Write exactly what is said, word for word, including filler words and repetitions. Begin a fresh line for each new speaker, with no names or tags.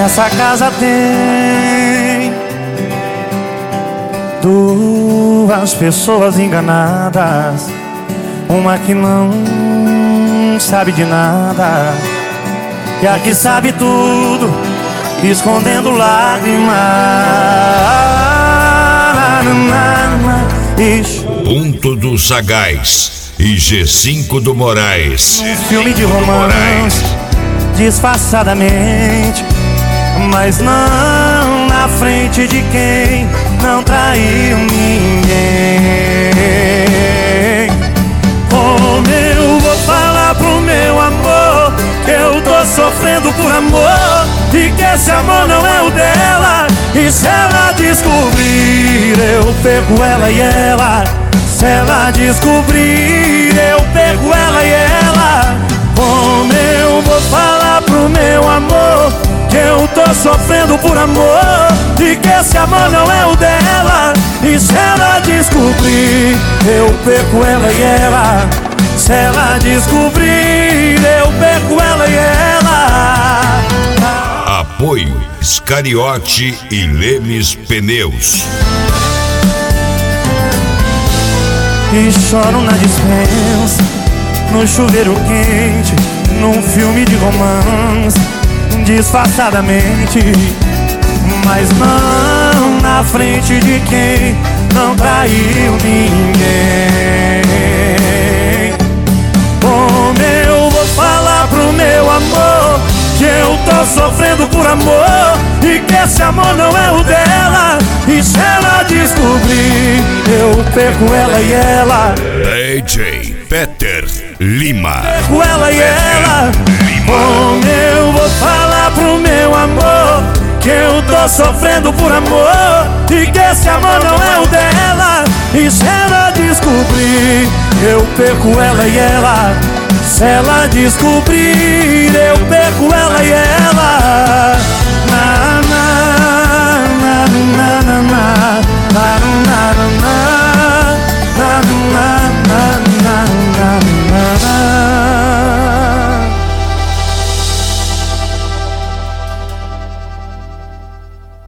Nessa casa tem duas pessoas enganadas, uma que não sabe de nada e a que sabe tudo, escondendo lágrimas.
Ponto do Sagaz e G cinco do Moraes.
Um filme de romance, disfarçadamente, mas não na frente de quem não traiu ninguém. Como eu vou falar pro meu amor que eu tô sofrendo por amor e que esse amor não é o dela? E se ela descobrir, eu perco ela e ela. Se ela descobrir, eu perco ela e ela. Como eu vou falar pro meu amor que eu tô sofrendo por amor e que esse amor não é o dela? E se ela descobrir, eu perco ela e ela. Se ela descobrir, eu perco ela e ela.
Apoio Scariotti e Lemes Pneus.
E choro na dispensa, no chuveiro quente, num filme de romance, disfarçadamente, mas não na frente de quem não traiu ninguém. Como eu vou falar pro meu amor que eu tô sofrendo por amor e que esse amor não é o dela? E se ela descobrir, eu perco ela e ela.
D J Peter Lima.
Perco ela e ela. Como eu vou falar pro meu amor que eu tô sofrendo por amor e que esse amor não é o dela? E se ela descobrir, eu perco ela e ela. Se ela descobrir, eu perco ela e ela.